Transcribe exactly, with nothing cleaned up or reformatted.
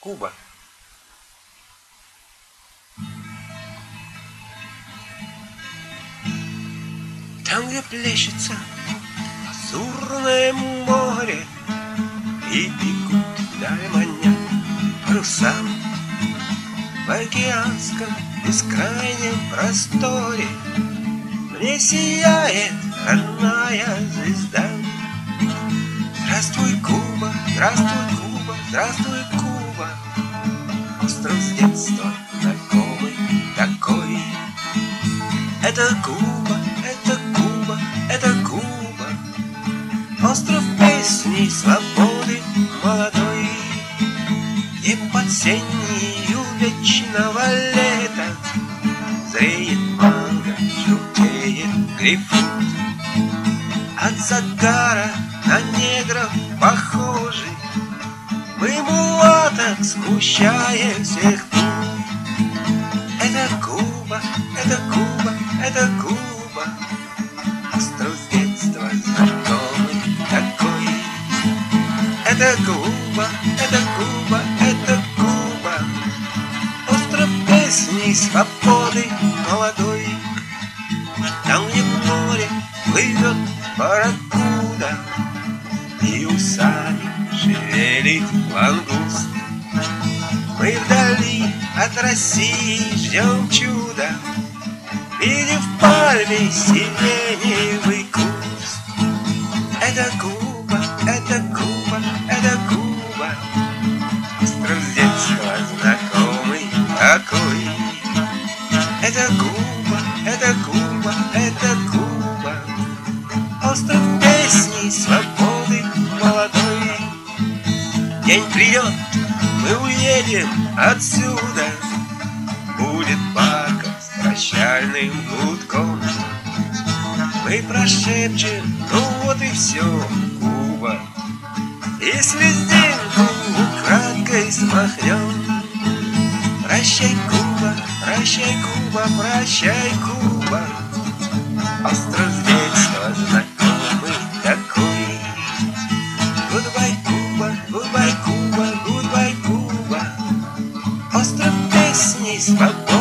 Куба. Там, где плещется лазурное море, и бегут вдаль маня паруса, в океанском бескрайнем просторе мне сияет родная звезда. Здравствуй, Куба, здравствуй, Куба, здравствуй, Куба, остров с детства знакомый такой. Это Куба, это Куба, это Куба, остров песни свободы молодой, где под сенью вечного лета зреет манго, желтеет грейпфрут. От загара на негров похожи мы мулаток смущаем всех тут. Это Куба, это Куба, это Куба, остров с детства знакомый такой. Это Куба, это Куба, это Куба, остров песни свободы молодой. Там, где в море плывет барракуда и усами шевелит лангуст, мы вдали от России ждем чуда, видим в пальме сиреневый куст. Это Куба, это Куба, это Куба, остров с детства знакомый такой. Это Куба, это Куба, это Куба, остров песни свободы молодой. День придет, мы уедем отсюда, будет барка с прощальным гудком. Мы прошепчем, ну вот и все, Куба, и слезинку украдкой смахнем. Прощай, Куба, прощай, Куба, прощай, Куба, остров с детства знакомый такой. Goodbye, Куба, goodbye, Куба, goodbye, Куба, остров песни свободы.